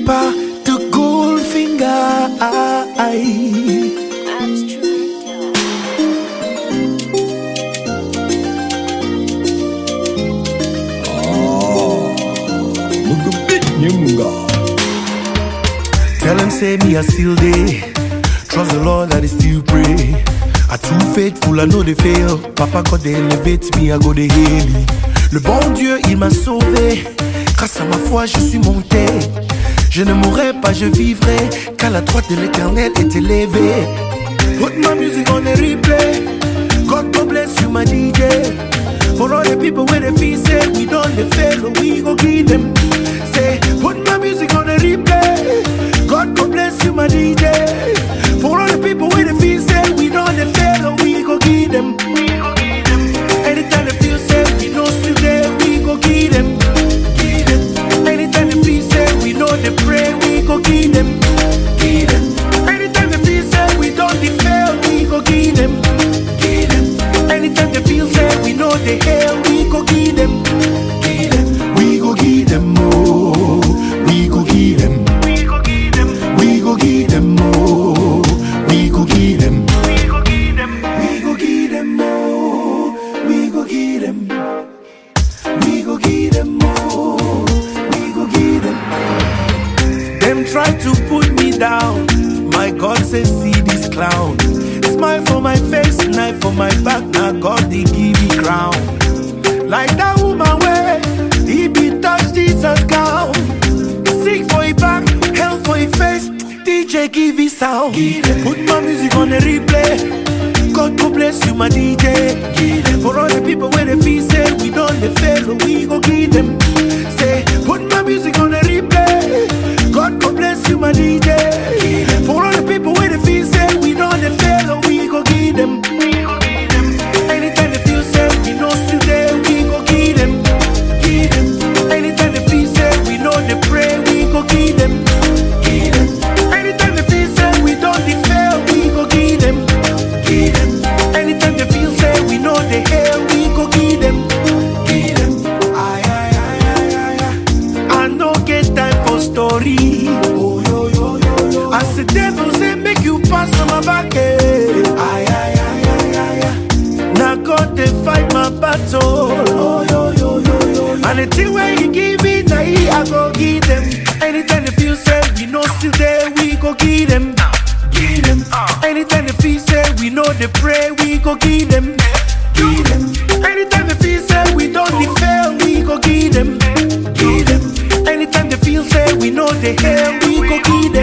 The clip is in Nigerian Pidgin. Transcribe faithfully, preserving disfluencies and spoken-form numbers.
pas de Goldfinger. Tell him say me I still there. Trust the Lord that is still pray. I too faithful, I know they fail. Papa quand they elevate me, I go they hail. Le bon Dieu, il m'a sauvé. Grâce à ma foi, je suis monté. Je ne mourrai pas, je vivrai. Car la droite de l'Éternel est élevée. Put my music on the replay. God go bless you, my D J. For all the people where they feel say we done the fail, we go give them. Say, put my music on the replay. God go bless you, my D J. For all the people where they feel say we done the fail, we go give them. Anytime they feel say we know today, we go give them. Give them. Anytime they feel say we know they pray, we go give them. Give them. Anytime they feel say we done the fail, we go give them. Give them. Anytime they feel say we know the hell, we go give them. Give them. We go give them more. We go give them. We go give them. We go give them more. We go give them. We go give them. We go give them more. We go give them. We go give them more. We go give them. Them try to put me down. My God says, see this clown. Smile for my face, knife for my back. Now God they give me crown. Like that woman where he be touch Jesus gown. Sick for his back, hell for his face. D J give his sound. Put my music on the replay. God go bless you, my D J. For all the people where they feel say we done the fail, we go give them. Say, put my music on the replay. God go bless you, my D J. For all the people where they feel say we done the fail, we go give them. Anytime they feel say we know today, we go give them. Give them. Anytime they feel say we know they pray, we go give them. Give them. Anytime they feel say we done the fail, we go give them. Give them. Anytime they feel say we know the hell, we go give them. Give them. Aye, aye, aye, aye, aye. I no get time for story. Oh, yo, yo, yo, yo. As the devil say make you pass on my back. Eh. Aye, aye, aye, aye, aye, aye. Now God they fight my battle. Oh, yo, yo, yo, yo, yo. And the thing where he give me, now he I go give them. Anytime they feel say we know still there, we go give them. Give them. Anytime they feel say we know they pray, we go give them. Give them. Anytime they feel say we don't the fail, we go give them. Give them. Anytime they feel say we know the hell, we go give them.